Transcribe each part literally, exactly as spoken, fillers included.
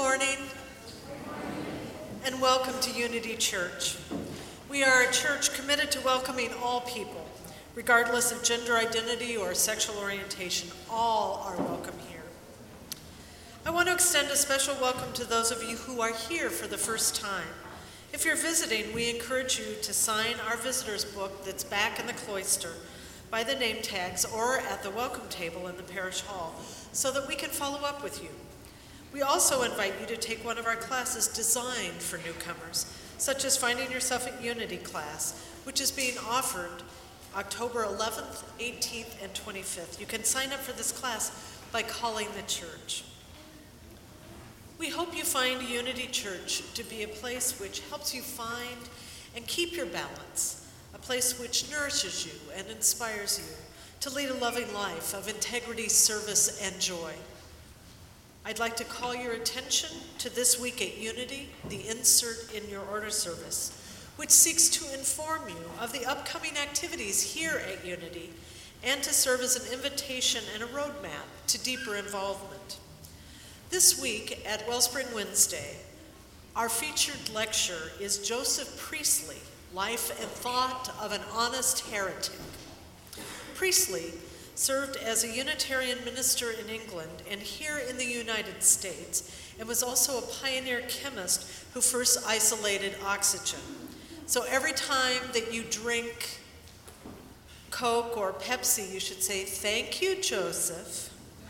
morning, and welcome to Unity Church. We are a church committed to welcoming all people, regardless of gender identity or sexual orientation. All are welcome here. I want to extend a special welcome to those of you who are here for the first time. If you're visiting, we encourage you to sign our visitor's book that's back in the cloister by the name tags or at the welcome table in the parish hall so that we can follow up with you. We also invite you to take one of our classes designed for newcomers, such as Finding Yourself at Unity class, which is being offered October eleventh, eighteenth, and twenty-fifth. You can sign up for this class by calling the church. We hope you find Unity Church to be a place which helps you find and keep your balance, a place which nourishes you and inspires you to lead a loving life of integrity, service, and joy. I'd like to call your attention to this week at Unity, the insert in your order service, which seeks to inform you of the upcoming activities here at Unity and to serve as an invitation and a roadmap to deeper involvement. This week at Wellspring Wednesday, our featured lecture is Joseph Priestley, Life and Thought of an Honest Heretic. Priestley served as a Unitarian minister in England and here in the United States, and was also a pioneer chemist who first isolated oxygen. So every time that you drink Coke or Pepsi, you should say, "Thank you, Joseph."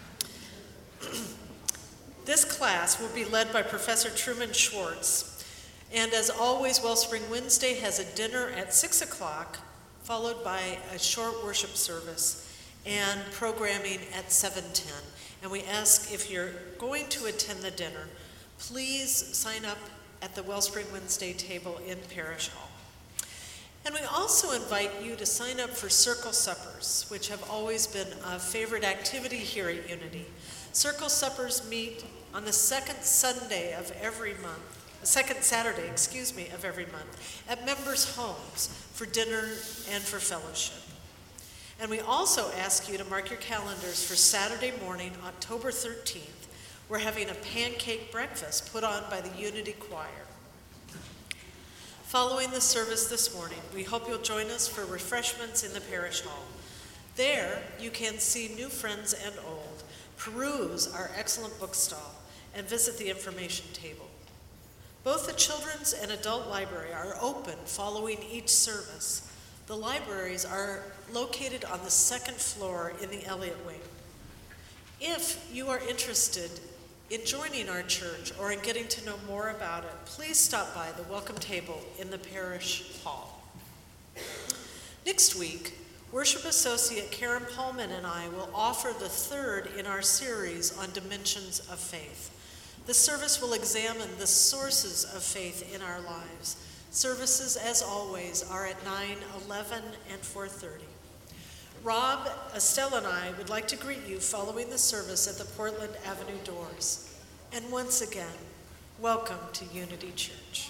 This class will be led by Professor Truman Schwartz. And as always, Wellspring Wednesday has a dinner at six o'clock, followed by a short worship service and programming at seven ten. And we ask if you're going to attend the dinner, please sign up at the Wellspring Wednesday table in Parish Hall. And we also invite you to sign up for Circle Suppers, which have always been a favorite activity here at Unity. Circle Suppers meet on the second Sunday of every month, the second Saturday, excuse me, of every month, at members' homes for dinner and for fellowship. And we also ask you to mark your calendars for Saturday morning, October thirteenth. We're having a pancake breakfast put on by the Unity Choir. Following the service this morning, we hope you'll join us for refreshments in the parish hall. There, you can see new friends and old, peruse our excellent book stall, and visit the information table. Both the children's and adult library are open following each service. The libraries are located on the second floor in the Elliott Wing. If you are interested in joining our church or in getting to know more about it, please stop by the welcome table in the parish hall. Next week, Worship Associate Karen Pullman and I will offer the third in our series on dimensions of faith. The service will examine the sources of faith in our lives. Services, as always, are at nine, eleven, and four thirty. Rob, Estelle, and I would like to greet you following the service at the Portland Avenue doors. And once again, welcome to Unity Church.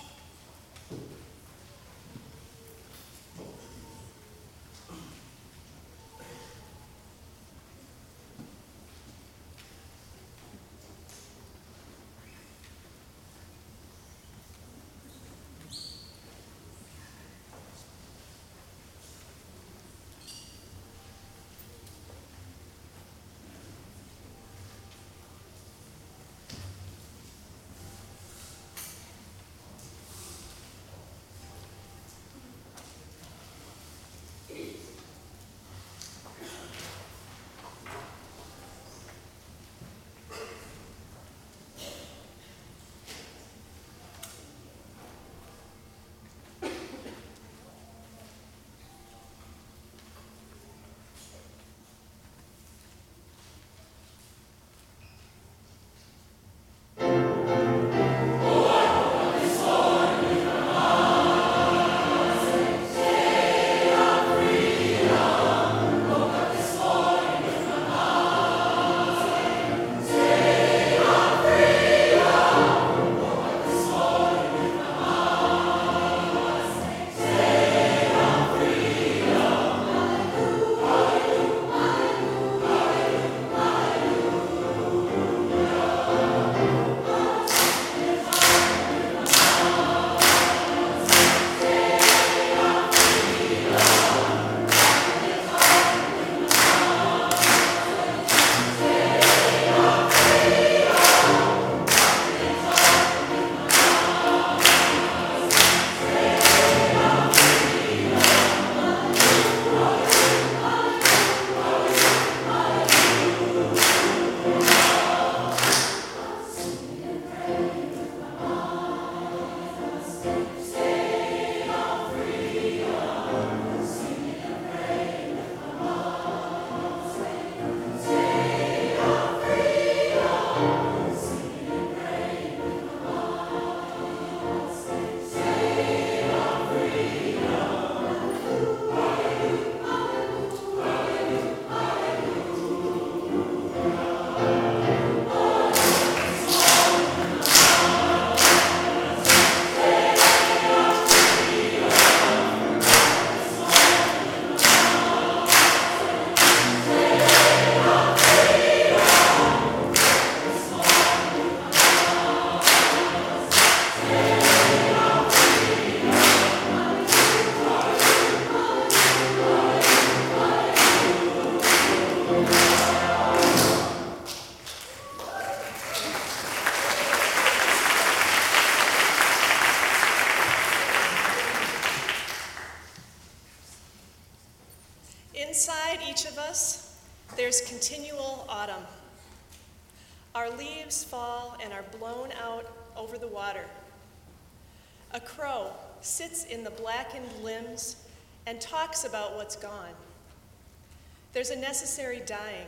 inside each of us, there's continual autumn. Our leaves fall and are blown out over the water. A crow sits in the blackened limbs and talks about what's gone. There's a necessary dying.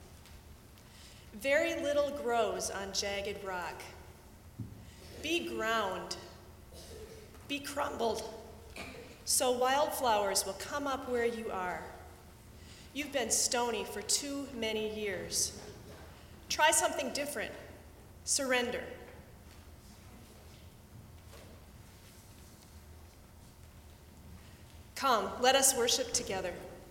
Very little grows on jagged rock. Be ground. Be crumbled, so wildflowers will come up where you are. You've been stony for too many years. Try something different. Surrender. Come, let us worship together.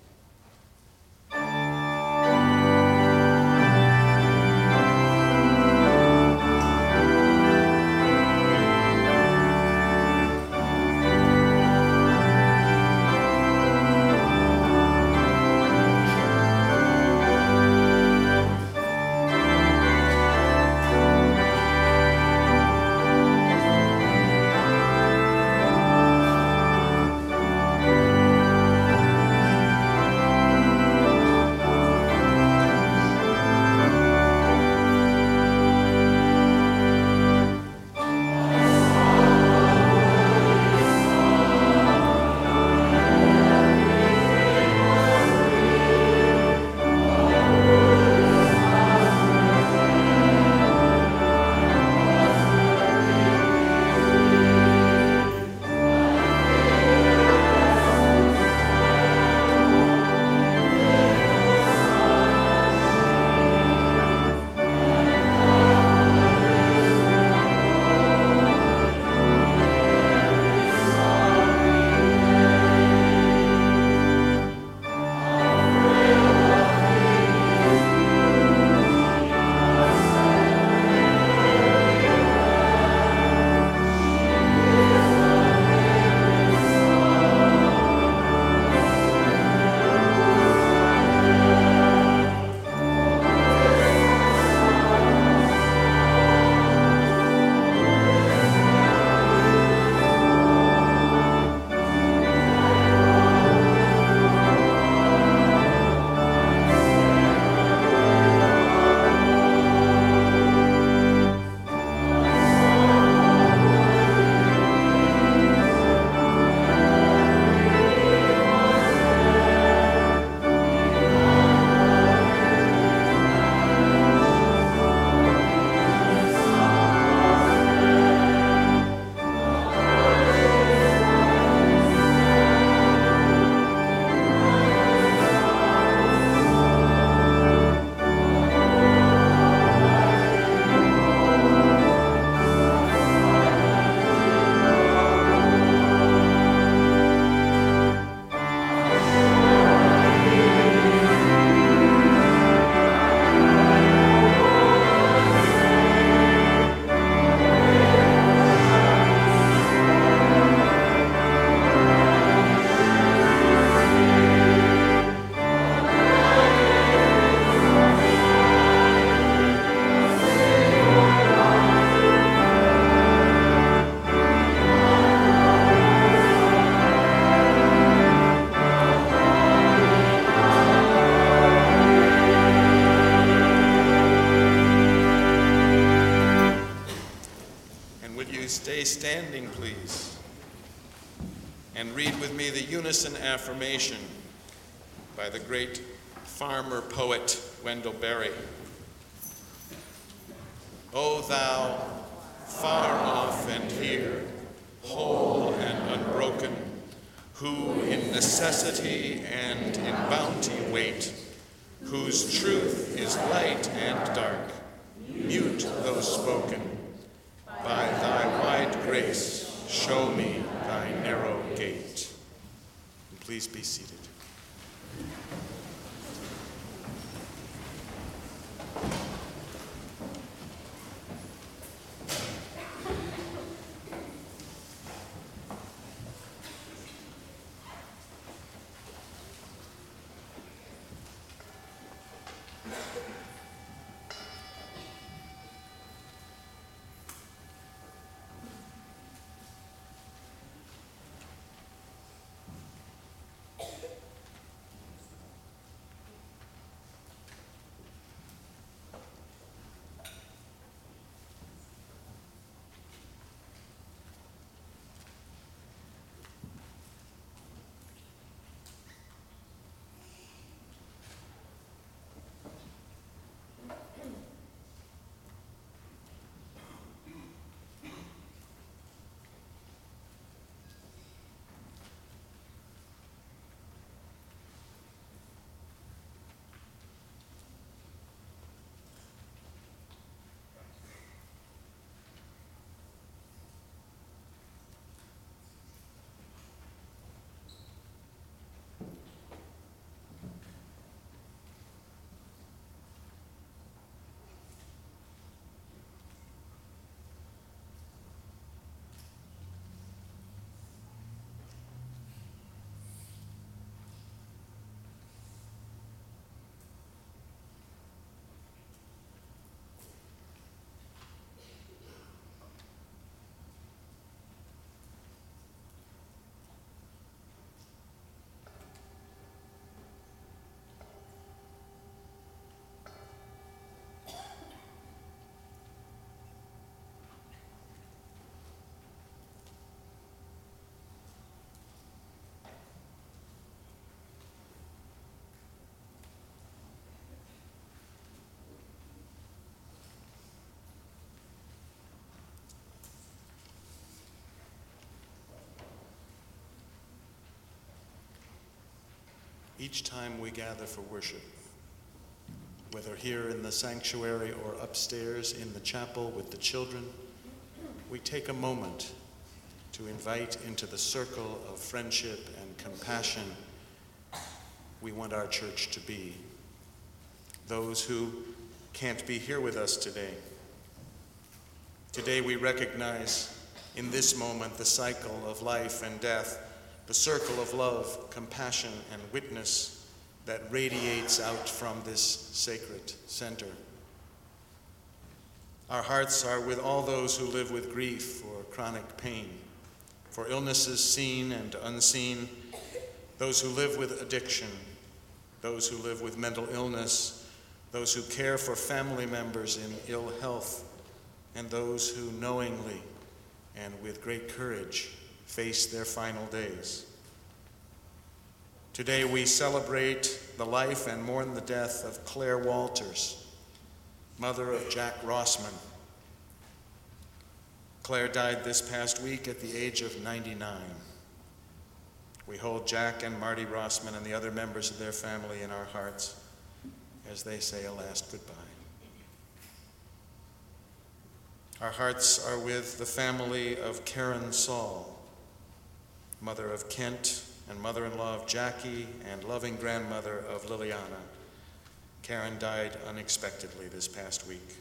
Standing, please, and read with me the unison affirmation by the great farmer poet Wendell Berry. O thou, far off and here, whole and unbroken, who in necessity and in bounty wait, whose truth is light and dark, mute though spoken, by thy wide grace, show me thy narrow gate. Please be seated. each time we gather for worship, whether here in the sanctuary or upstairs in the chapel with the children, we take a moment to invite into the circle of friendship and compassion we want our church to be. Those who can't be here with us today. Today we recognize in this moment the cycle of life and death, the circle of love, compassion, and witness that radiates out from this sacred center. Our hearts are with all those who live with grief or chronic pain, for illnesses seen and unseen, those who live with addiction, those who live with mental illness, those who care for family members in ill health, and those who knowingly and with great courage face their final days. Today we celebrate the life and mourn the death of Claire Walters, mother of Jack Rossman. Claire died this past week at the age of ninety-nine. We hold Jack and Marty Rossman and the other members of their family in our hearts as they say a last goodbye. Our hearts are with the family of Karen Saul, mother of Kent and mother-in-law of Jackie and loving grandmother of Liliana. Karen died unexpectedly this past week.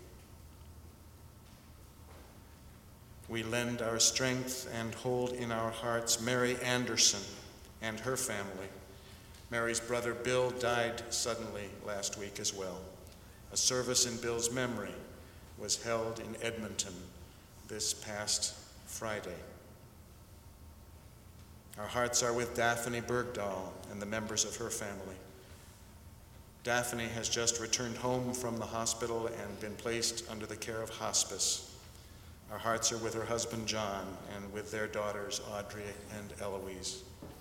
We lend our strength and hold in our hearts Mary Anderson and her family. Mary's brother Bill died suddenly last week as well. A service in Bill's memory was held in Edmonton this past Friday. Our hearts are with Daphne Bergdahl and the members of her family. Daphne has just returned home from the hospital and been placed under the care of hospice. Our hearts are with her husband John and with their daughters Audrey and Eloise.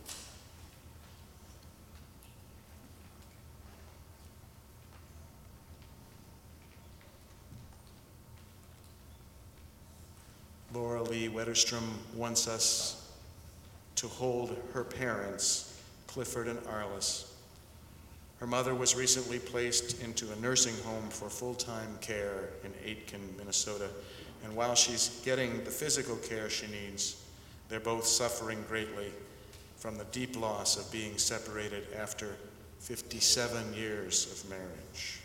Laura Lee Wetterstrom wants us to hold her parents, Clifford and Arliss. Her mother was recently placed into a nursing home for full-time care in Aitkin, Minnesota, and while she's getting the physical care she needs, they're both suffering greatly from the deep loss of being separated after fifty-seven years of marriage.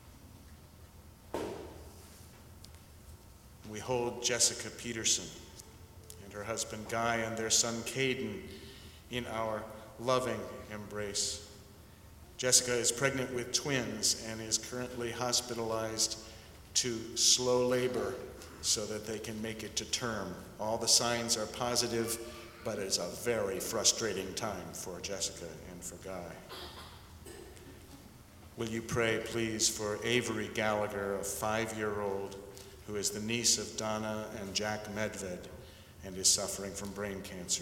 We hold Jessica Peterson and her husband Guy and their son Caden in our loving embrace. Jessica is pregnant with twins and is currently hospitalized to slow labor so that they can make it to term. All the signs are positive, but it's a very frustrating time for Jessica and for Guy. Will you pray, please, for Avery Gallagher, a five-year-old who is the niece of Donna and Jack Medved and is suffering from brain cancer.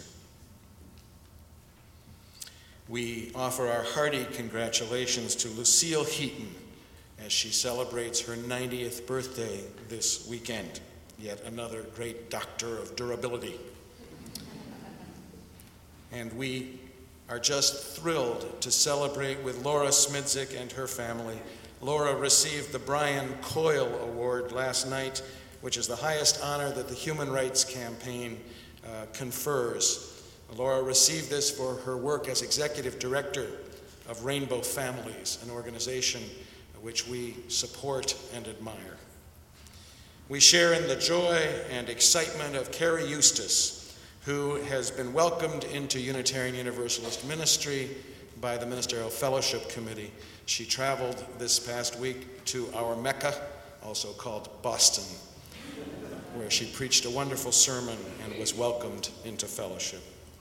We offer our hearty congratulations to Lucille Heaton as she celebrates her ninetieth birthday this weekend, yet another great doctor of durability. And we are just thrilled to celebrate with Laura Smidzik and her family. Laura received the Brian Coyle Award last night, which is the highest honor that the Human Rights Campaign uh, confers. Laura received this for her work as executive director of Rainbow Families, an organization which we support and admire. We share in the joy and excitement of Carrie Eustace, who has been welcomed into Unitarian Universalist ministry by the Ministerial Fellowship Committee. She traveled this past week to our Mecca, also called Boston, where she preached a wonderful sermon and was welcomed into fellowship.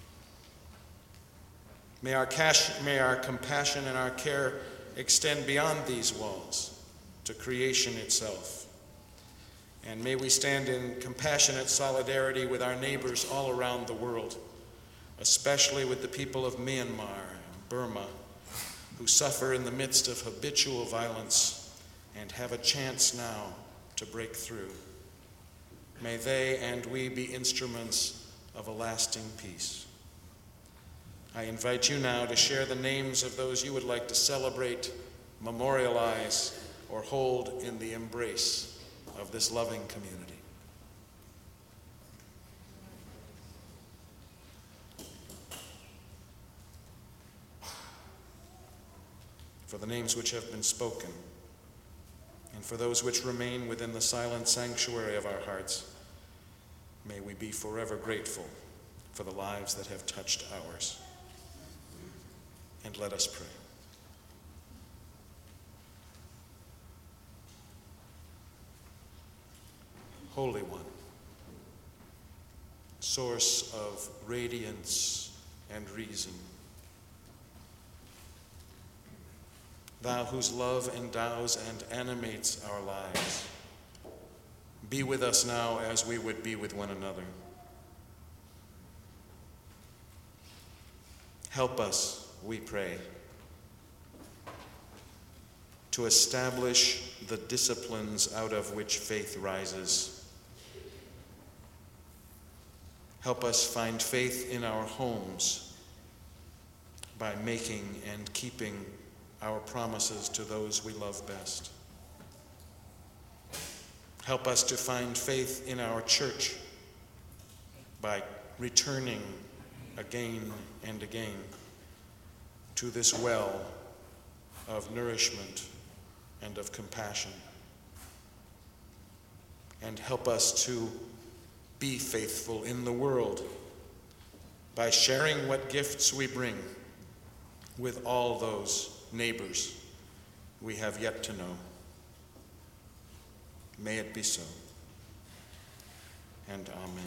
May our, cash, may our compassion and our care extend beyond these walls to creation itself. And may we stand in compassionate solidarity with our neighbors all around the world, especially with the people of Myanmar and Burma, who suffer in the midst of habitual violence and have a chance now to break through. May they and we be instruments of a lasting peace. I invite you now to share the names of those you would like to celebrate, memorialize, or hold in the embrace of this loving community. For the names which have been spoken, and for those which remain within the silent sanctuary of our hearts, may we be forever grateful for the lives that have touched ours. And let us pray. Holy One, source of radiance and reason, thou whose love endows and animates our lives, be with us now as we would be with one another. Help us, we pray, to establish the disciplines out of which faith rises. Help us find faith in our homes by making and keeping our promises to those we love best. Help us to find faith in our church by returning again and again to this well of nourishment and of compassion. And help us to be faithful in the world by sharing what gifts we bring with all those neighbors we have yet to know. May it be so. And amen.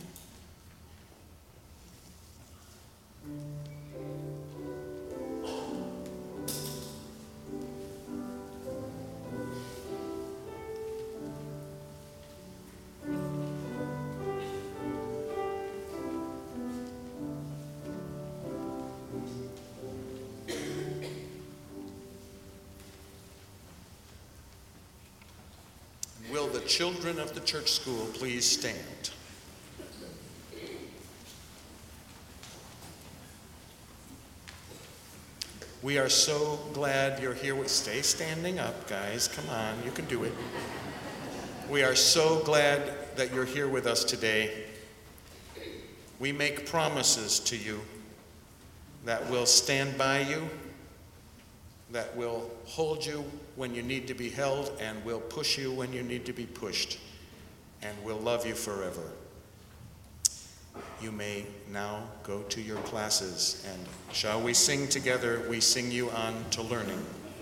Will the children of the church school please stand? We are so glad you're here. Stay standing up, guys. Come on, you can do it. We are so glad that you're here with us today. We make promises to you that will stand by you, that will hold you when you need to be held, and will push you when you need to be pushed, and will love you forever. You may now go to your classes, and shall we sing together, We Sing You On to Learning.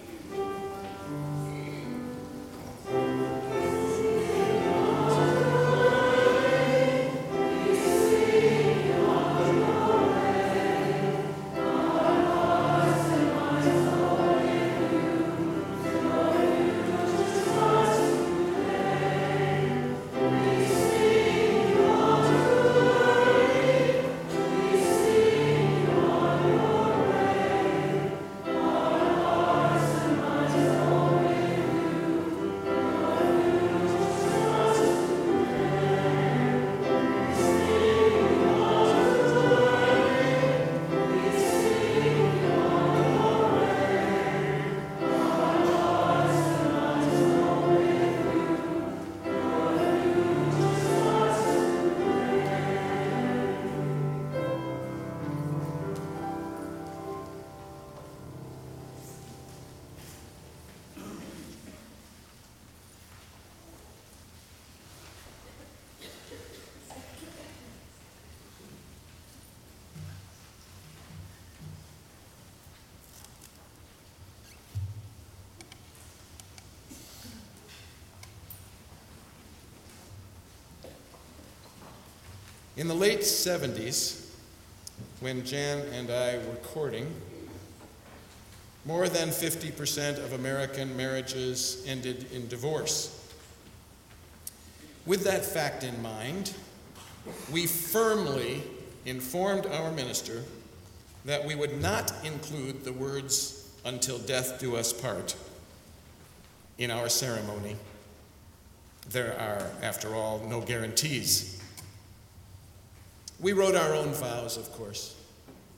In the late seventies, when Jan and I were courting, more than fifty percent of American marriages ended in divorce. With that fact in mind, we firmly informed our minister that we would not include the words, "until death do us part," in our ceremony. There are, after all, no guarantees. We wrote our own vows, of course.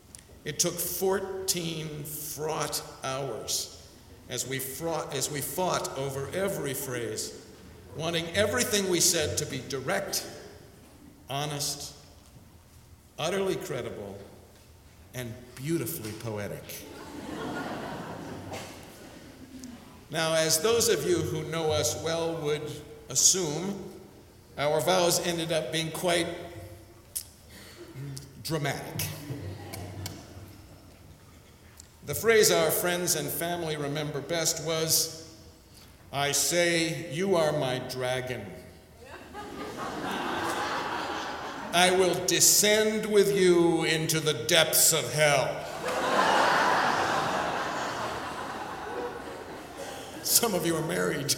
It took fourteen fraught hours as we, fraught, as we fought over every phrase, wanting everything we said to be direct, honest, utterly credible, and beautifully poetic. Now, as those of you who know us well would assume, our vows ended up being quite dramatic. The phrase our friends and family remember best was, "I say, you are my dragon. I will descend with you into the depths of hell." Some of you are married.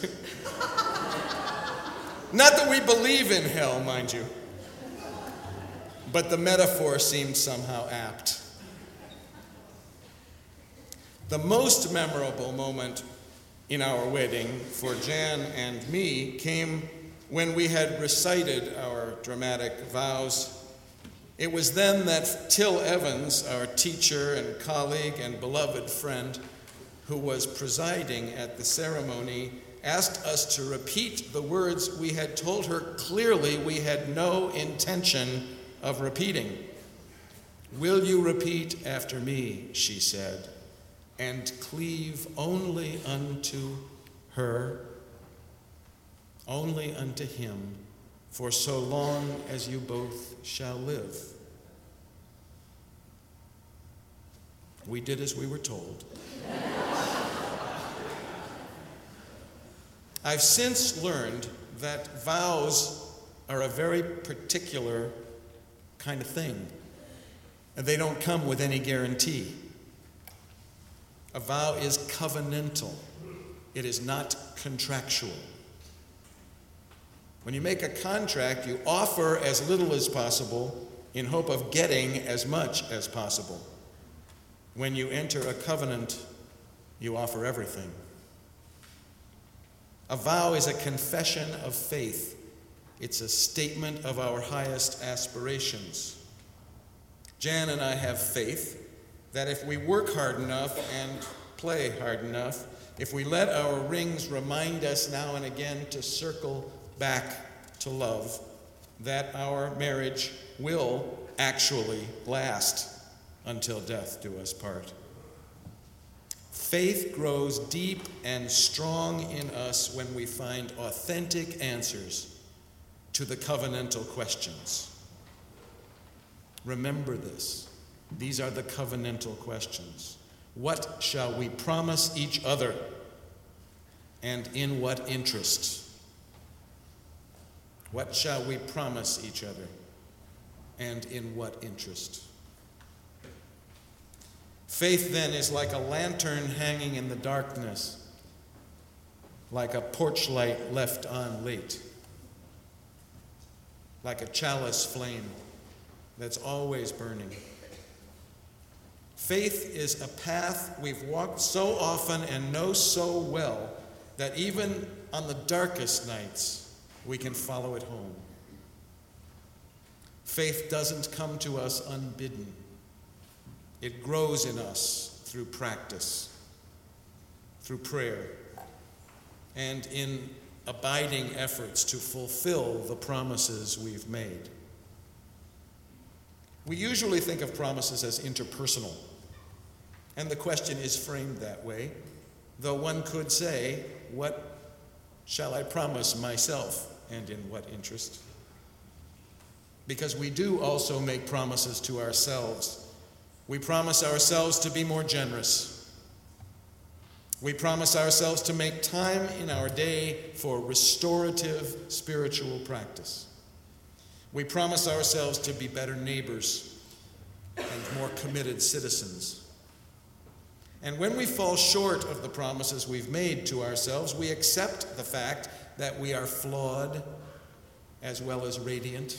Not that we believe in hell, mind you, but the metaphor seemed somehow apt. The most memorable moment in our wedding for Jan and me came when we had recited our dramatic vows. It was then that Till Evans, our teacher and colleague and beloved friend, who was presiding at the ceremony, asked us to repeat the words we had told her clearly we had no intention of repeating. "Will you repeat after me," she said, "and cleave only unto her, only unto him, for so long as you both shall live." We did as we were told. I've since learned that vows are a very particular kind of thing, and they don't come with any guarantee. A vow is covenantal. It is not contractual. When you make a contract, you offer as little as possible in hope of getting as much as possible. When you enter a covenant, you offer everything. A vow is a confession of faith. It's a statement of our highest aspirations. Jan and I have faith that if we work hard enough and play hard enough, if we let our rings remind us now and again to circle back to love, that our marriage will actually last until death do us part. Faith grows deep and strong in us when we find authentic answers to the covenantal questions. Remember this. These are the covenantal questions. What shall we promise each other, and in what interest? What shall we promise each other, and in what interest? Faith, then, is like a lantern hanging in the darkness, like a porch light left on late, like a chalice flame that's always burning. Faith is a path we've walked so often and know so well that even on the darkest nights, we can follow it home. Faith doesn't come to us unbidden. It grows in us through practice, through prayer, and in abiding efforts to fulfill the promises we've made. We usually think of promises as interpersonal, and the question is framed that way, though one could say, what shall I promise myself, and in what interest? Because we do also make promises to ourselves. We promise ourselves to be more generous. We promise ourselves to make time in our day for restorative spiritual practice. We promise ourselves to be better neighbors and more committed citizens. And when we fall short of the promises we've made to ourselves, we accept the fact that we are flawed as well as radiant.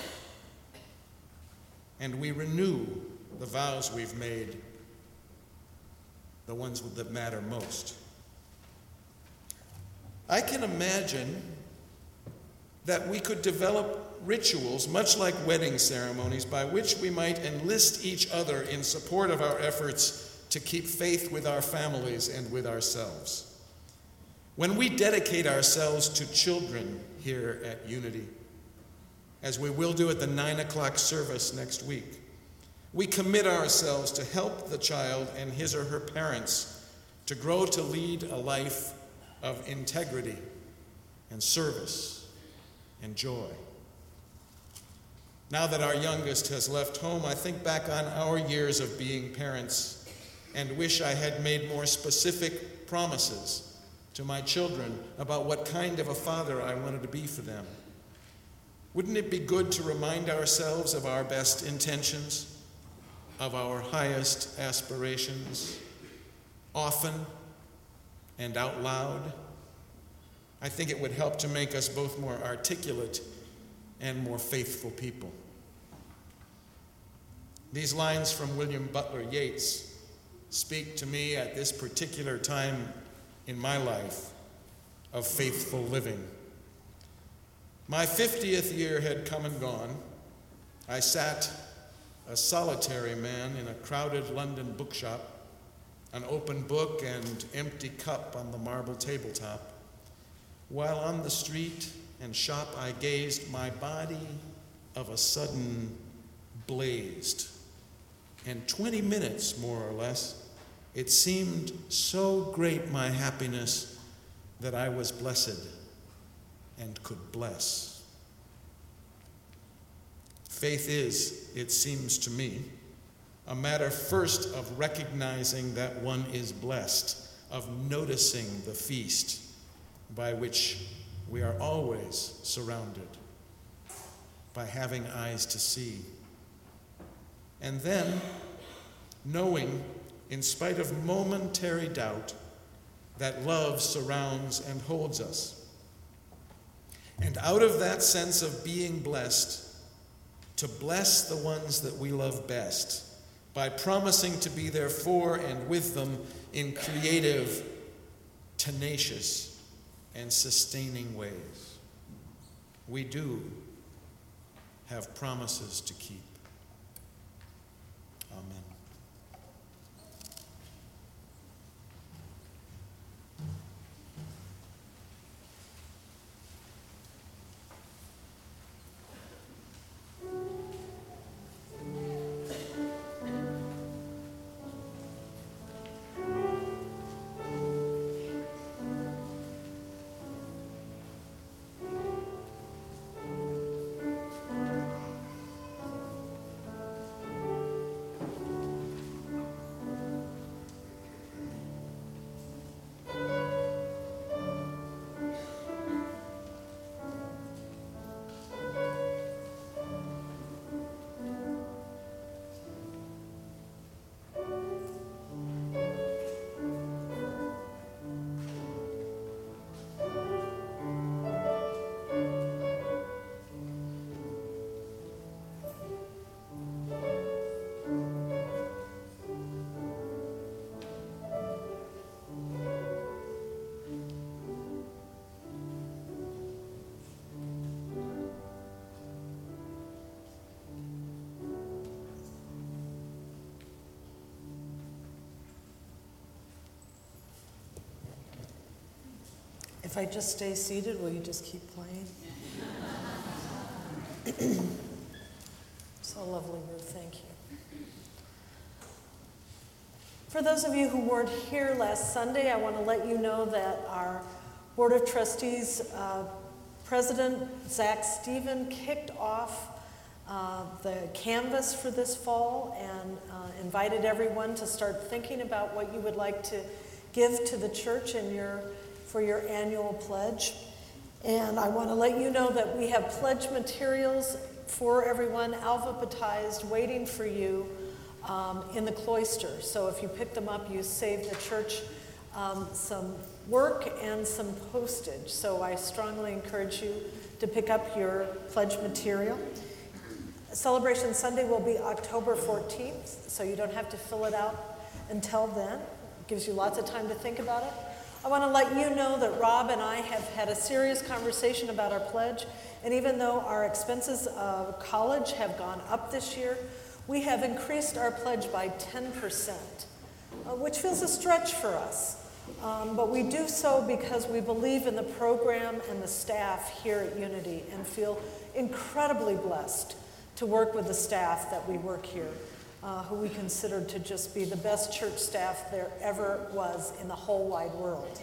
And we renew the vows we've made, the ones that matter most. I can imagine that we could develop rituals, much like wedding ceremonies, by which we might enlist each other in support of our efforts to keep faith with our families and with ourselves. When we dedicate ourselves to children here at Unity, as we will do at the nine o'clock service next week, we commit ourselves to help the child and his or her parents to grow to lead a life of integrity and service and joy. Now that our youngest has left home, I think back on our years of being parents and wish I had made more specific promises to my children about what kind of a father I wanted to be for them. Wouldn't it be good to remind ourselves of our best intentions, of our highest aspirations, often and out loud? I think it would help to make us both more articulate and more faithful people. These lines from William Butler Yeats speak to me at this particular time in my life of faithful living. My fiftieth year had come and gone. I sat a solitary man in a crowded London bookshop, an open book and empty cup on the marble tabletop. While on the street and shop I gazed, my body of a sudden blazed. And twenty minutes, more or less, it seemed so great my happiness that I was blessed and could bless. Faith is, it seems to me, a matter first of recognizing that one is blessed, of noticing the feast by which we are always surrounded, by having eyes to see. And then, knowing, in spite of momentary doubt, that love surrounds and holds us. And out of that sense of being blessed, to bless the ones that we love best, by promising to be there for and with them in creative, tenacious, and sustaining ways. We do have promises to keep. Amen. If I just stay seated, will you just keep playing? So lovely, Ruth, thank you. For those of you who weren't here last Sunday, I want to let you know that our Board of Trustees uh, President Zach Stephen kicked off uh, the canvas for this fall and uh, invited everyone to start thinking about what you would like to give to the church in your for your annual pledge. And I want to let you know that we have pledge materials for everyone, alphabetized, waiting for you um, in the cloister. So if you pick them up, you save the church um, some work and some postage. So I strongly encourage you to pick up your pledge material. Celebration Sunday will be October fourteenth, so you don't have to fill it out until then. It gives you lots of time to think about it. I want to let you know that Rob and I have had a serious conversation about our pledge, and even though our expenses of college have gone up this year, we have increased our pledge by ten percent, uh, which feels a stretch for us. Um, but we do so because we believe in the program and the staff here at Unity and feel incredibly blessed to work with the staff that we work here, uh, who we consider to just be the best church staff there ever was in the whole wide world.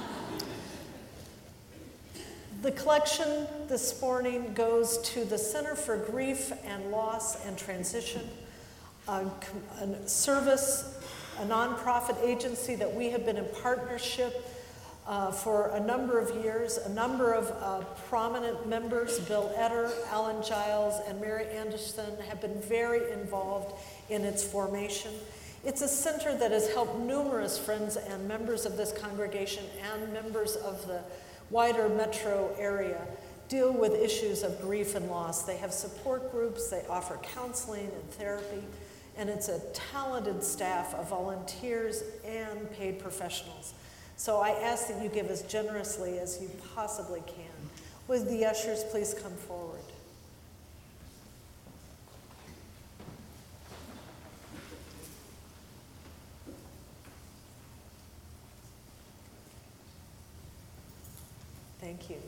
The collection this morning goes to the Center for Grief and Loss and Transition, a, a service, a nonprofit agency that we have been in partnership uh, for a number of years. A number of uh, prominent members, Bill Etter, Alan Giles, and Mary Anderson, have been very involved in its formation. It's a center that has helped numerous friends and members of this congregation and members of the wider metro area deal with issues of grief and loss. They have support groups, they offer counseling and therapy, and it's a talented staff of volunteers and paid professionals. So I ask that you give as generously as you possibly can. Would the ushers please come forward? Thank you.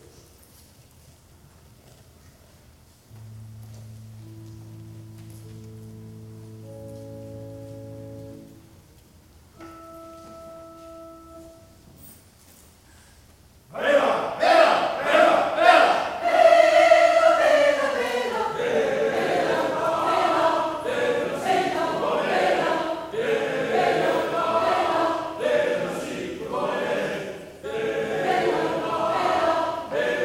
Hey!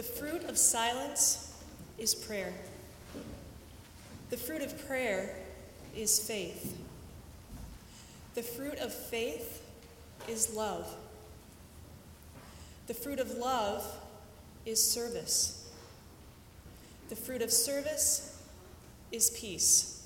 fruit of silence is prayer. The fruit of prayer is faith. The fruit of faith is love. The fruit of love is service. The fruit of service is peace.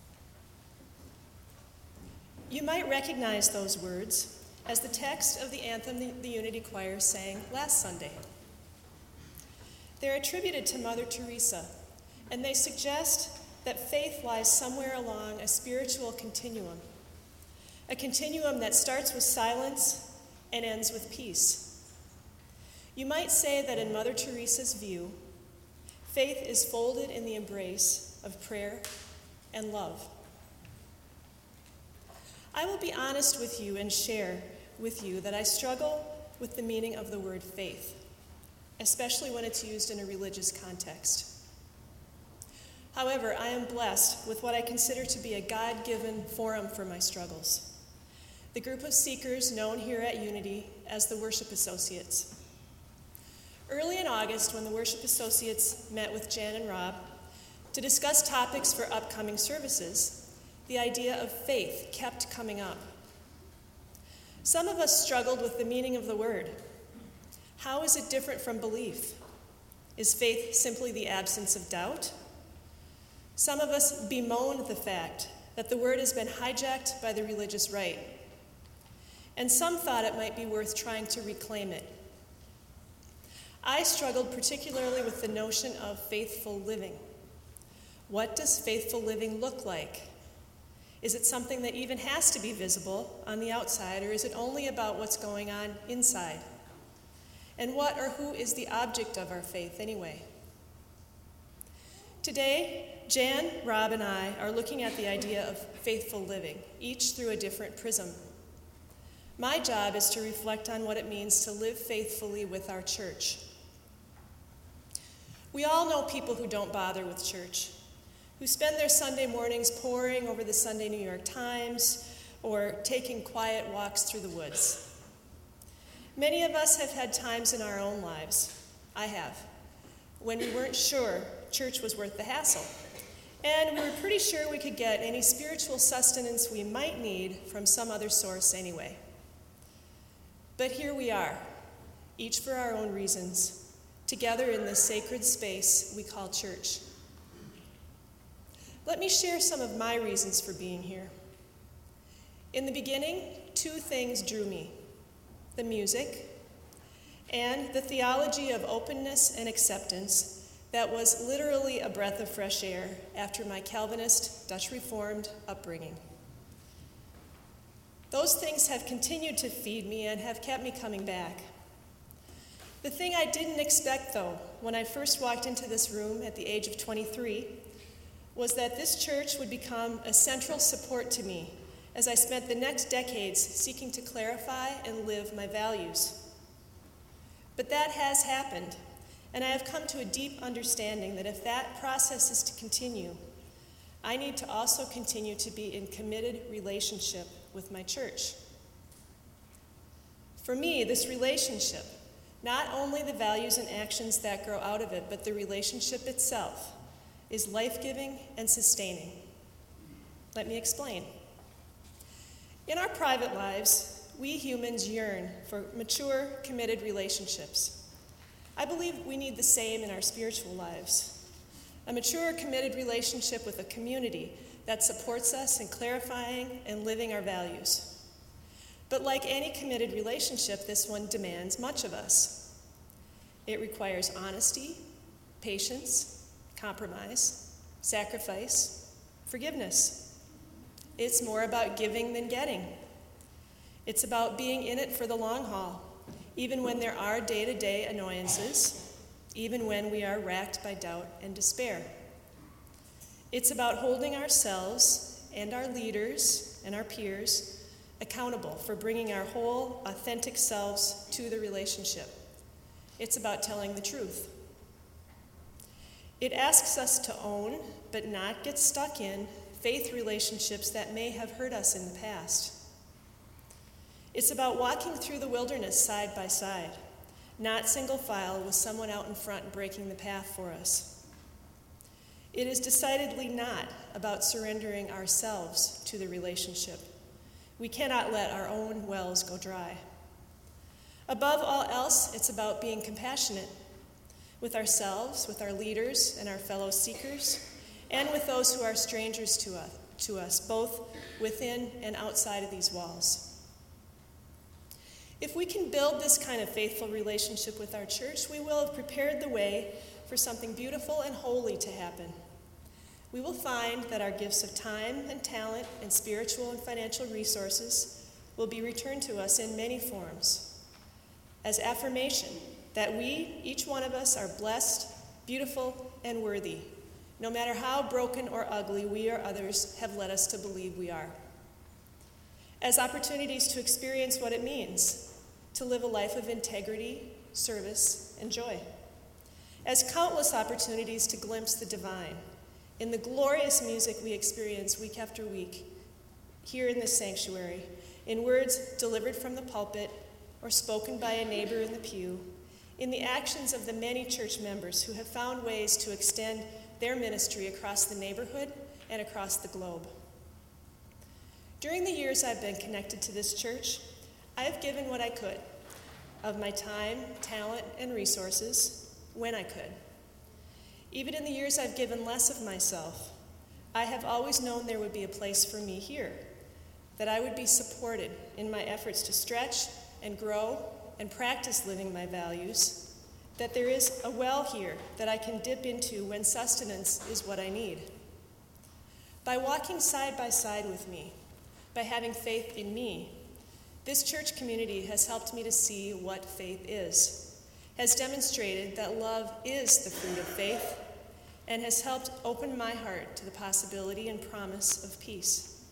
You might recognize those words as the text of the anthem the, the Unity Choir sang last Sunday. They're attributed to Mother Teresa, and they suggest that faith lies somewhere along a spiritual continuum, a continuum that starts with silence and ends with peace. You might say that in Mother Teresa's view, faith is folded in the embrace of prayer and love. I will be honest with you and share with you that I struggle with the meaning of the word faith, especially when it's used in a religious context. However, I am blessed with what I consider to be a God-given forum for my struggles, the group of seekers known here at Unity as the Worship Associates. Early in August, when the Worship Associates met with Jan and Rob to discuss topics for upcoming services, the idea of faith kept coming up. Some of us struggled with the meaning of the word. How is it different from belief? Is faith simply the absence of doubt? Some of us bemoaned the fact that the word has been hijacked by the religious right, and some thought it might be worth trying to reclaim it. I struggled particularly with the notion of faithful living. What does faithful living look like? Is it something that even has to be visible on the outside, or is it only about what's going on inside? And what or who is the object of our faith anyway? Today, Jan, Rob, and I are looking at the idea of faithful living, each through a different prism. My job is to reflect on what it means to live faithfully with our church. We all know people who don't bother with church, who spend their Sunday mornings poring over the Sunday New York Times or taking quiet walks through the woods. Many of us have had times in our own lives, I have, when we weren't sure church was worth the hassle, and we were pretty sure we could get any spiritual sustenance we might need from some other source anyway. But here we are, each for our own reasons, together in this sacred space we call church. Let me share some of my reasons for being here. In the beginning, two things drew me: the music and the theology of openness and acceptance that was literally a breath of fresh air after my Calvinist, Dutch Reformed upbringing. Those things have continued to feed me and have kept me coming back. The thing I didn't expect, though, when I first walked into this room at the age of twenty-three, was that this church would become a central support to me as I spent the next decades seeking to clarify and live my values. But that has happened, and I have come to a deep understanding that if that process is to continue, I need to also continue to be in committed relationship with my church. For me, this relationship, not only the values and actions that grow out of it, but the relationship itself, is life-giving and sustaining. Let me explain. In our private lives, we humans yearn for mature, committed relationships. I believe we need the same in our spiritual lives. A mature, committed relationship with a community that supports us in clarifying and living our values. But like any committed relationship, this one demands much of us. It requires honesty, patience, compromise, sacrifice, forgiveness. It's more about giving than getting. It's about being in it for the long haul, even when there are day-to-day annoyances, even when we are racked by doubt and despair. It's about holding ourselves and our leaders and our peers accountable for bringing our whole, authentic selves to the relationship. It's about telling the truth. It asks us to own, but not get stuck in, faith relationships that may have hurt us in the past. It's about walking through the wilderness side by side, not single file with someone out in front breaking the path for us. It is decidedly not about surrendering ourselves to the relationship. We cannot let our own wells go dry. Above all else, it's about being compassionate with ourselves, with our leaders and our fellow seekers, and with those who are strangers to us, to us, both within and outside of these walls. If we can build this kind of faithful relationship with our church, we will have prepared the way for something beautiful and holy to happen. We will find that our gifts of time and talent and spiritual and financial resources will be returned to us in many forms as affirmation that we, each one of us, are blessed, beautiful, and worthy, no matter how broken or ugly we or others have led us to believe we are. As opportunities to experience what it means to live a life of integrity, service, and joy. As countless opportunities to glimpse the divine in the glorious music we experience week after week here in this sanctuary, in words delivered from the pulpit or spoken by a neighbor in the pew, in the actions of the many church members who have found ways to extend their ministry across the neighborhood and across the globe. During the years I've been connected to this church, I have given what I could of my time, talent, and resources when I could. Even in the years I've given less of myself, I have always known there would be a place for me here, that I would be supported in my efforts to stretch and grow and practice living my values, that there is a well here that I can dip into when sustenance is what I need. By walking side by side with me, by having faith in me, this church community has helped me to see what faith is, has demonstrated that love is the fruit of faith, and has helped open my heart to the possibility and promise of peace.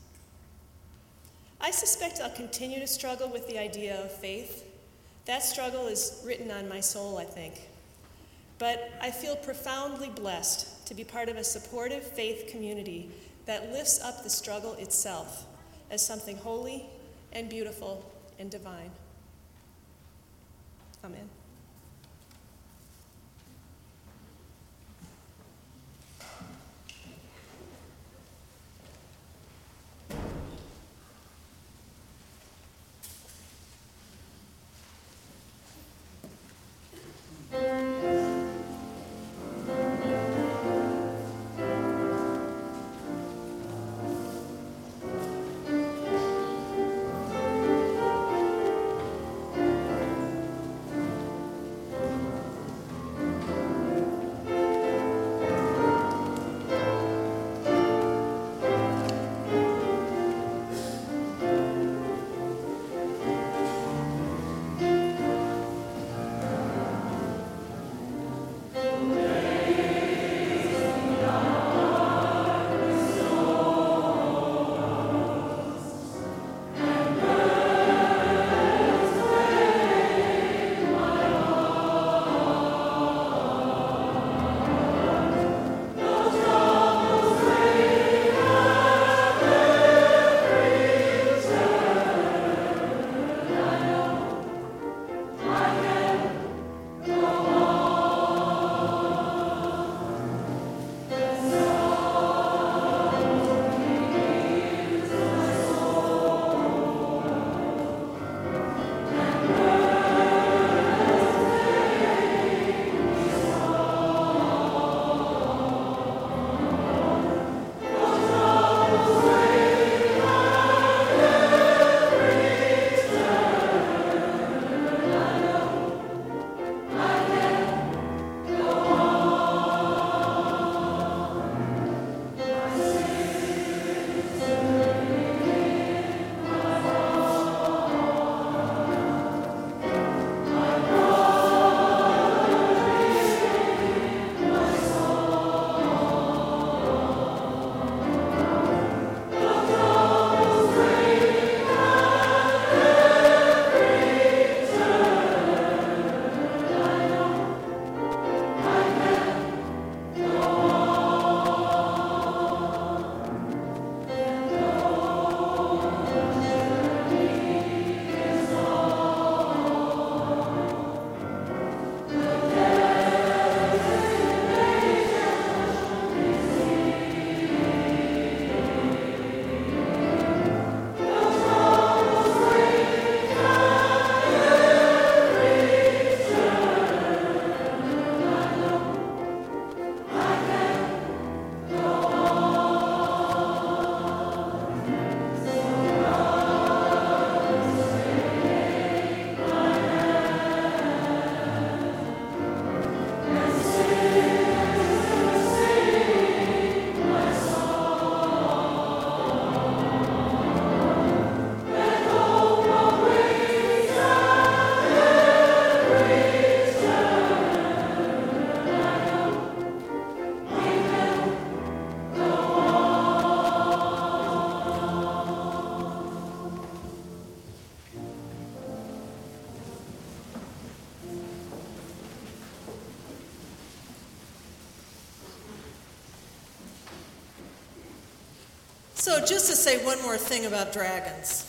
I suspect I'll continue to struggle with the idea of faith. That struggle is written on my soul, I think. But I feel profoundly blessed to be part of a supportive faith community that lifts up the struggle itself as something holy and beautiful and divine. Amen. So just to say one more thing about dragons.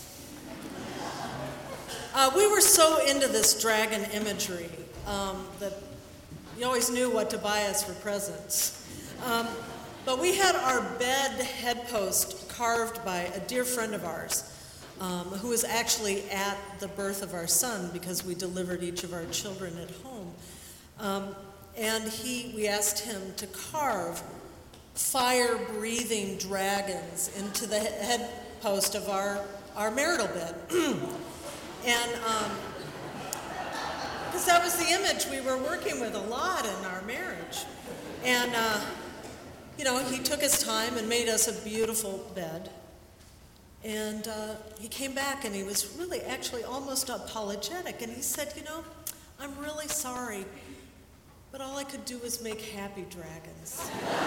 Uh, we were so into this dragon imagery um, that you always knew what to buy us for presents. Um, but we had our bed headpost carved by a dear friend of ours um, who was actually at the birth of our son because we delivered each of our children at home. Um, and he, we asked him to carve fire-breathing dragons into the headpost of our, our marital bed. And because um, that was the image we were working with a lot in our marriage. And, uh, you know, he took his time and made us a beautiful bed. And uh, he came back and he was really actually almost apologetic. And he said, you know, I'm really sorry, but all I could do was make happy dragons.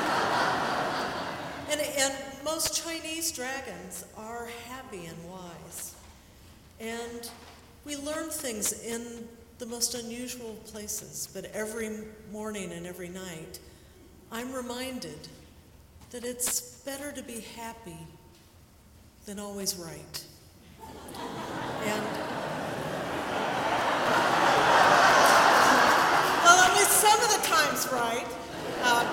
and, and most Chinese dragons are happy and wise. And we learn things in the most unusual places, but every morning and every night, I'm reminded that it's better to be happy than always right. And, well, at least some of the times right. Um,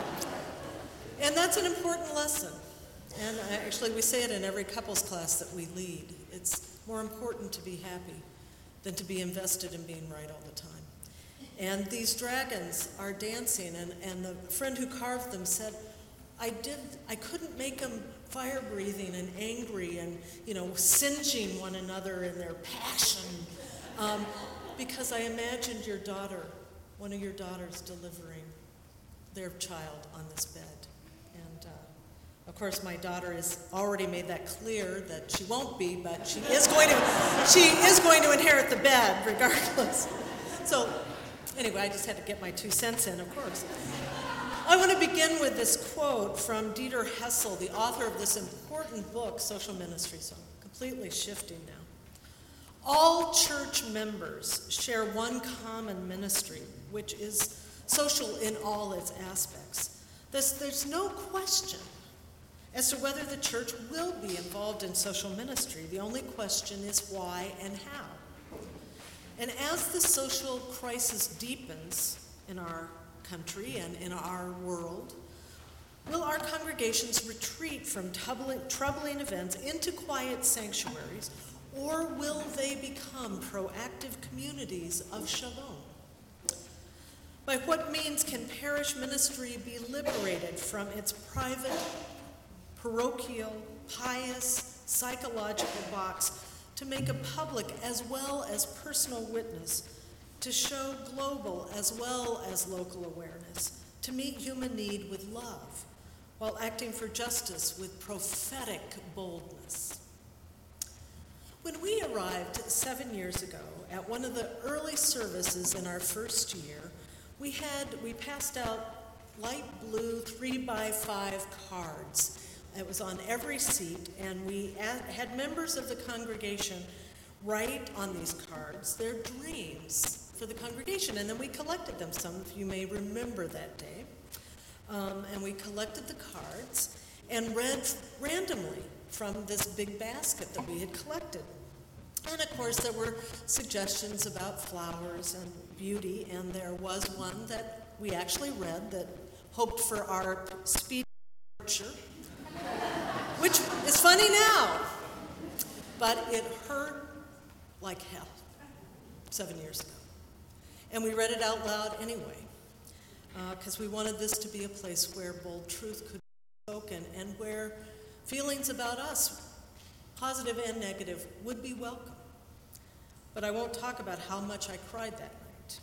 and that's an important lesson. And actually, we say it in every couples class that we lead. It's more important to be happy than to be invested in being right all the time. And these dragons are dancing, and, and the friend who carved them said, I did, I couldn't make them fire-breathing and angry and, you know, singeing one another in their passion, um, because I imagined your daughter, one of your daughters, delivering their child on this bed. And uh, of course, my daughter has already made that clear that she won't be, but she is going to, she is going to inherit the bed regardless. So anyway, I just had to get my two cents in, of course. I want to begin with this quote from Dieter Hessel, the author of this important book, Social Ministry. So I'm completely shifting now. All church members share one common ministry, which is social in all its aspects. There's, there's no question as to whether the church will be involved in social ministry. The only question is why and how. And as the social crisis deepens in our country and in our world, will our congregations retreat from troubling, troubling events into quiet sanctuaries, or will they become proactive communities of shalom? By what means can parish ministry be liberated from its private, parochial, pious, psychological box to make a public as well as personal witness, to show global as well as local awareness, to meet human need with love, while acting for justice with prophetic boldness? When we arrived seven years ago at one of the early services in our first year, we had we passed out light blue three by five cards. It was on every seat, and we had members of the congregation write on these cards their dreams for the congregation, and then we collected them. Some of you may remember that day. Um, and we collected the cards and read randomly from this big basket that we had collected. And of course, there were suggestions about flowers and beauty, and there was one that we actually read that hoped for our speedy departure, which is funny now, but it hurt like hell seven years ago. And we read it out loud anyway, because uh, we wanted this to be a place where bold truth could be spoken and where feelings about us, positive and negative, would be welcome. But I won't talk about how much I cried that night.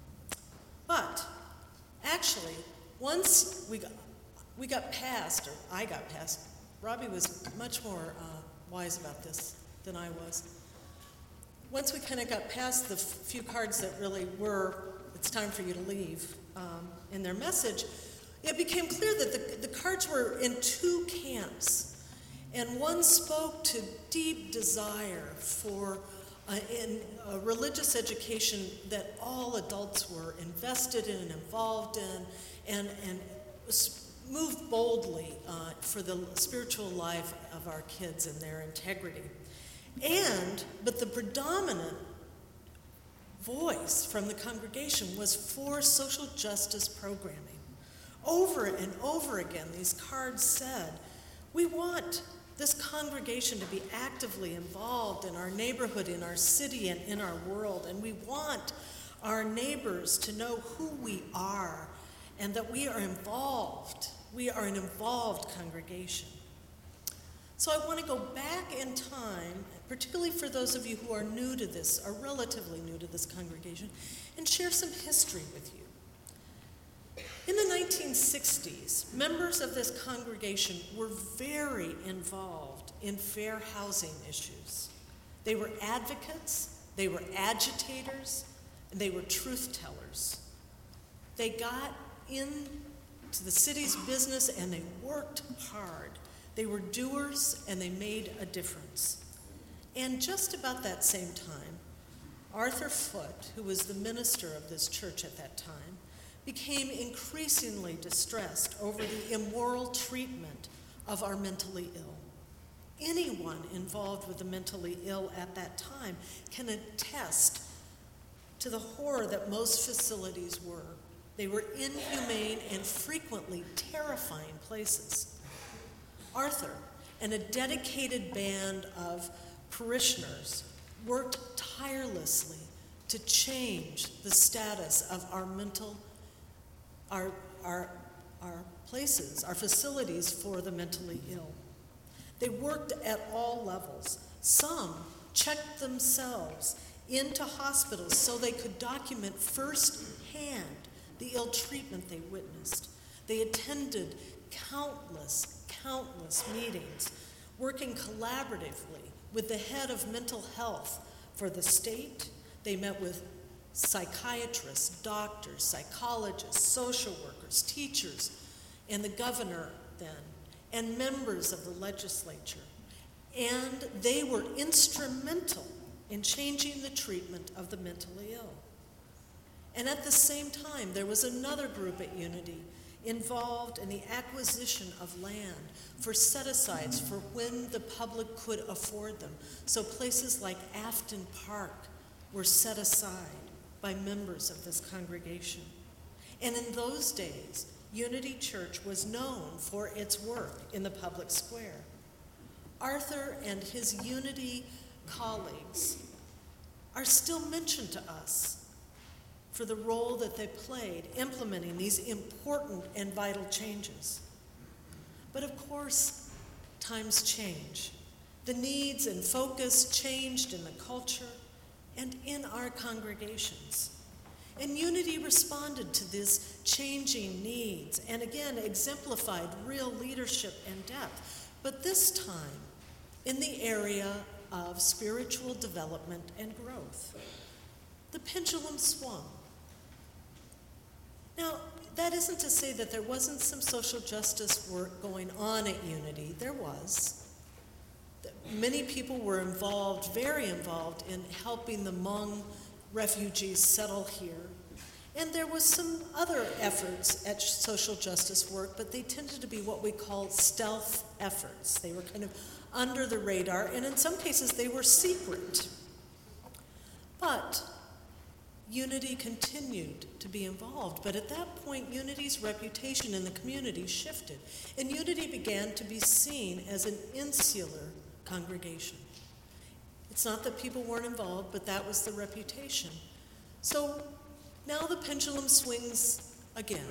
But actually, once we got, we got past, or I got past, Robbie was much more uh, wise about this than I was. Once we kind of got past the f- few cards that really were, it's time for you to leave, um, in their message, it became clear that the, the cards were in two camps. And one spoke to deep desire for uh, in, a religious education that all adults were invested in and involved in, and, and move boldly uh, for the spiritual life of our kids and their integrity. And, but the predominant voice from the congregation was for social justice programming. Over and over again, these cards said, we want this congregation to be actively involved in our neighborhood, in our city, and in our world. And we want our neighbors to know who we are and that we are involved. We are an involved congregation. So I want to go back in time, particularly for those of you who are new to this, are relatively new to this congregation, and share some history with you. In the nineteen sixties, members of this congregation were very involved in fair housing issues. They were advocates, they were agitators, and they were truth tellers. They got into the city's business and they worked hard. They were doers and they made a difference. And just about that same time, Arthur Foote, who was the minister of this church at that time, became increasingly distressed over the immoral treatment of our mentally ill. Anyone involved with the mentally ill at that time can attest to the horror that most facilities were. They were inhumane and frequently terrifying places. Arthur and a dedicated band of parishioners worked tirelessly to change the status of our mental Our, our, our places, our facilities for the mentally ill. They worked at all levels. Some checked themselves into hospitals so they could document firsthand the ill treatment they witnessed. They attended countless, countless meetings, working collaboratively with the head of mental health for the state. They met with psychiatrists, doctors, psychologists, social workers, teachers, and the governor then, and members of the legislature. And they were instrumental in changing the treatment of the mentally ill. And at the same time, there was another group at Unity involved in the acquisition of land for set-asides for when the public could afford them. So places like Afton Park were set aside by members of this congregation. And in those days, Unity Church was known for its work in the public square. Arthur and his Unity colleagues are still mentioned to us for the role that they played implementing these important and vital changes. But of course, times change. The needs and focus changed in the culture and in our congregations. And Unity responded to these changing needs and again exemplified real leadership and depth, but this time in the area of spiritual development and growth. The pendulum swung. Now, that isn't to say that there wasn't some social justice work going on at Unity. There was. Many people were involved, very involved, in helping the Hmong refugees settle here. And there was some other efforts at social justice work, but they tended to be what we call stealth efforts. They were kind of under the radar, and in some cases they were secret. But Unity continued to be involved, but at that point Unity's reputation in the community shifted, and Unity began to be seen as an insular congregation. It's not that people weren't involved, but that was the reputation. So now the pendulum swings again.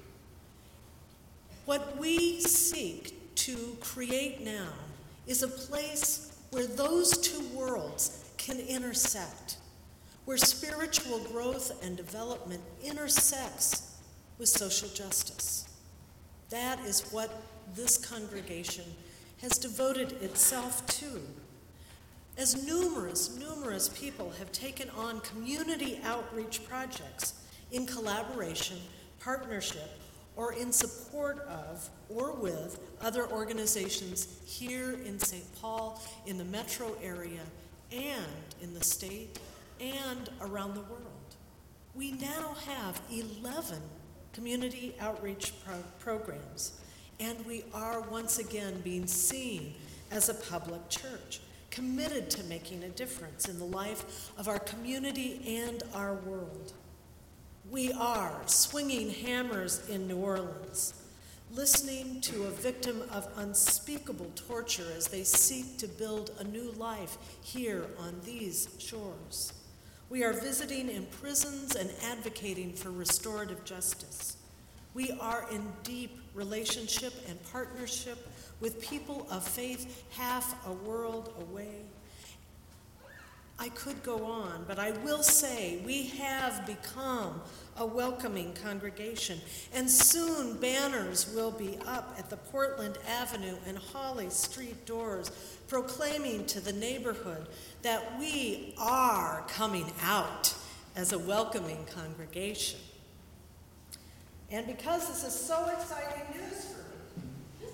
What we seek to create now is a place where those two worlds can intersect, where spiritual growth and development intersects with social justice. That is what this congregation has devoted itself to. As numerous, numerous people have taken on community outreach projects in collaboration, partnership, or in support of or with other organizations here in Saint Paul, in the metro area, and in the state, and around the world. We now have eleven community outreach pro- programs And we are once again being seen as a public church, committed to making a difference in the life of our community and our world. We are swinging hammers in New Orleans, listening to a victim of unspeakable torture as they seek to build a new life here on these shores. We are visiting in prisons and advocating for restorative justice. We are in deep relationship and partnership with people of faith half a world away. I could go on, but I will say we have become a welcoming congregation, and soon banners will be up at the Portland Avenue and Holly Street doors proclaiming to the neighborhood that we are coming out as a welcoming congregation. And because this is so exciting news for me,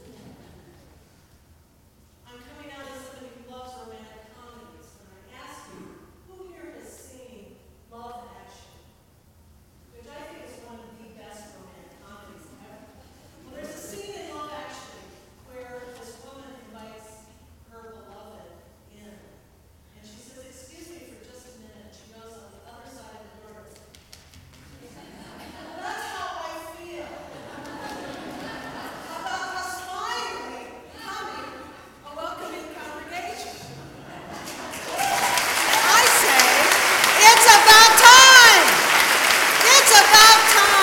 I'm coming out as somebody who loves romantic comedies, and I ask you, who here has seen Love Actually? Which I think is one of the best romantic comedies ever. Well, there's a scene in Love Actually where this woman invites her beloved in, and she says, "Excuse me for just a minute." She goes on the other side of the door. That's how I feel about us finally becoming a welcoming congregation. I say, it's about time! It's about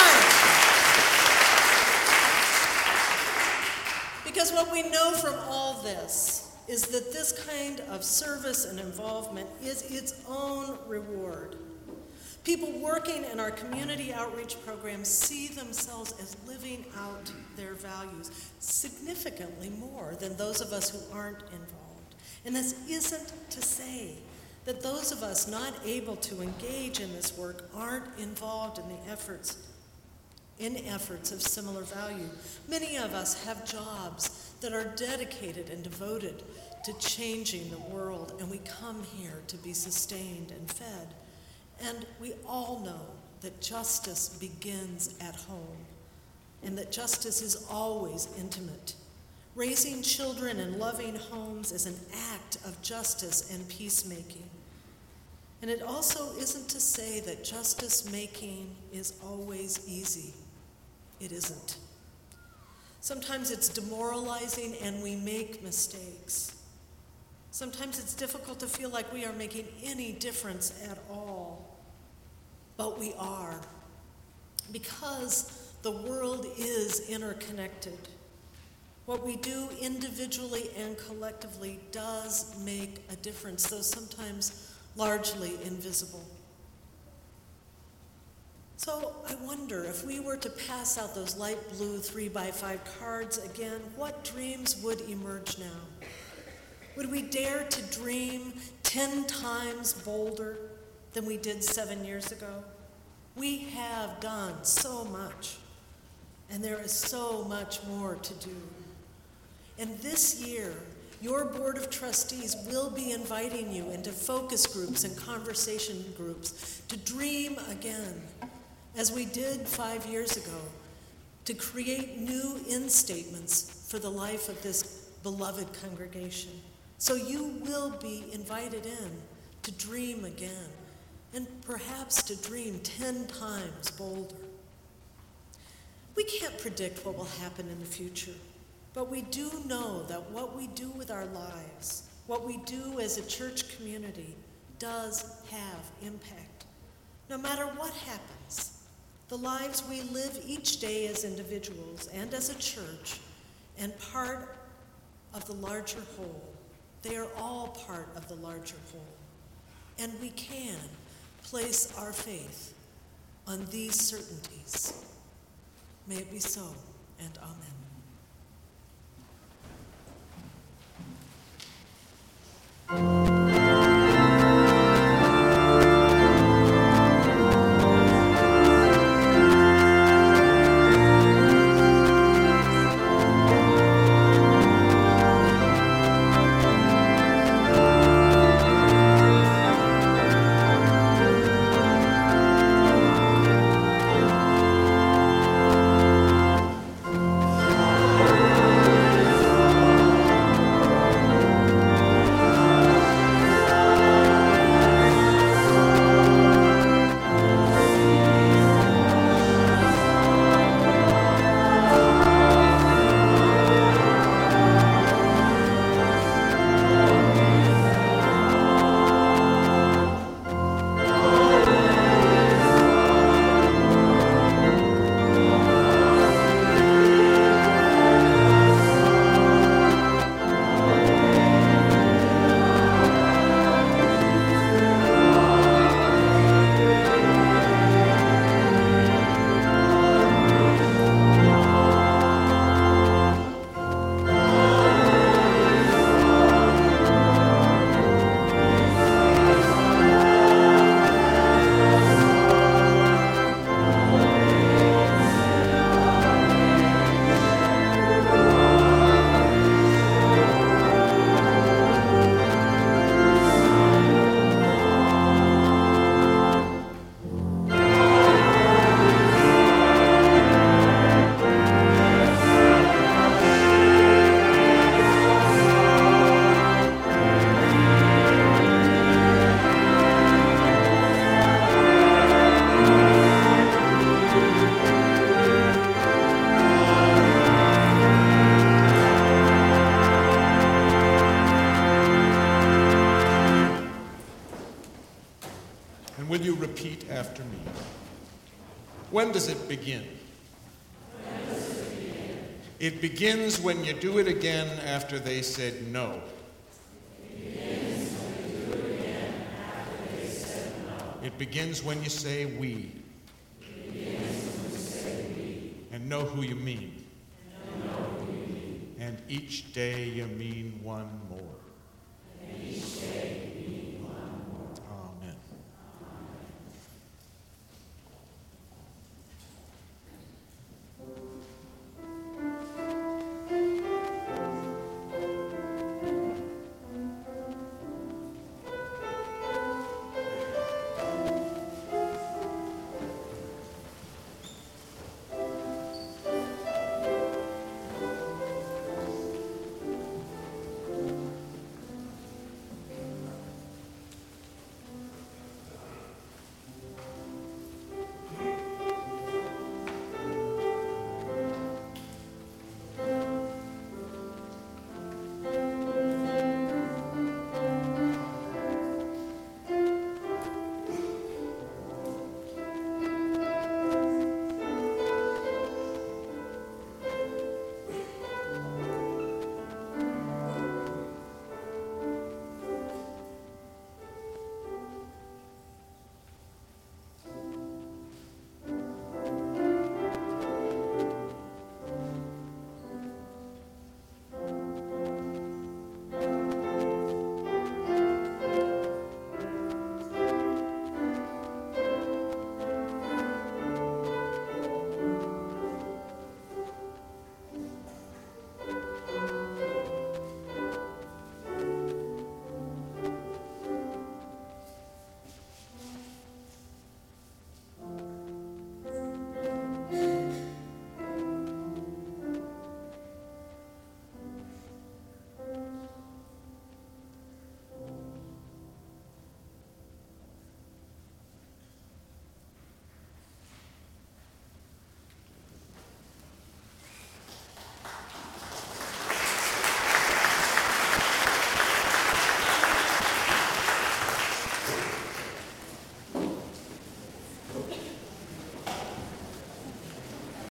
time! Because what we know from all this is that this kind of service and involvement is its own reward. People working in our community outreach programs see themselves as living out their values significantly more than those of us who aren't involved. And this isn't to say that those of us not able to engage in this work aren't involved in the efforts, in efforts of similar value. Many of us have jobs that are dedicated and devoted to changing the world, and we come here to be sustained and fed. And we all know that justice begins at home, and that justice is always intimate. Raising children in loving homes is an act of justice and peacemaking. And it also isn't to say that justice making is always easy. It isn't. Sometimes it's demoralizing and we make mistakes. Sometimes it's difficult to feel like we are making any difference at all. But we are. Because the world is interconnected. What we do individually and collectively does make a difference, though sometimes largely invisible. So I wonder, if we were to pass out those light blue three by five cards again, what dreams would emerge now? Would we dare to dream ten times bolder than we did seven years ago? We have done so much, and there is so much more to do. And this year, your Board of Trustees will be inviting you into focus groups and conversation groups to dream again, as we did five years ago, to create new end statements for the life of this beloved congregation. So you will be invited in to dream again, and perhaps to dream ten times bolder. We can't predict what will happen in the future, but we do know that what we do with our lives, what we do as a church community, does have impact. No matter what happens, the lives we live each day as individuals and as a church, and part of the larger whole, they are all part of the larger whole. And we can place our faith on these certainties. May it be so, and amen. Will you repeat after me? When does it begin? When does it begin? It begins when you do it again after they said no. It begins when you do it again after they said no. It begins when you say we. It begins when you say we. And know who you mean. And know who you mean. And each day you mean one more.